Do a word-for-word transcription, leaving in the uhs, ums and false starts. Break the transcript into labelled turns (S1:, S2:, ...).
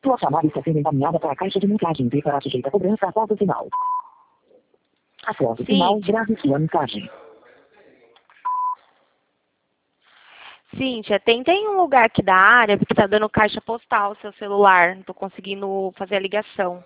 S1: Sua chamada está sendo encaminhada para a caixa de mensagem e será sujeita a cobrança após o sinal. Após o sinal, grave sua mensagem.
S2: Cíntia, tenta em um lugar aqui da área, porque tá dando caixa postal seu celular. Não tô conseguindo fazer a ligação.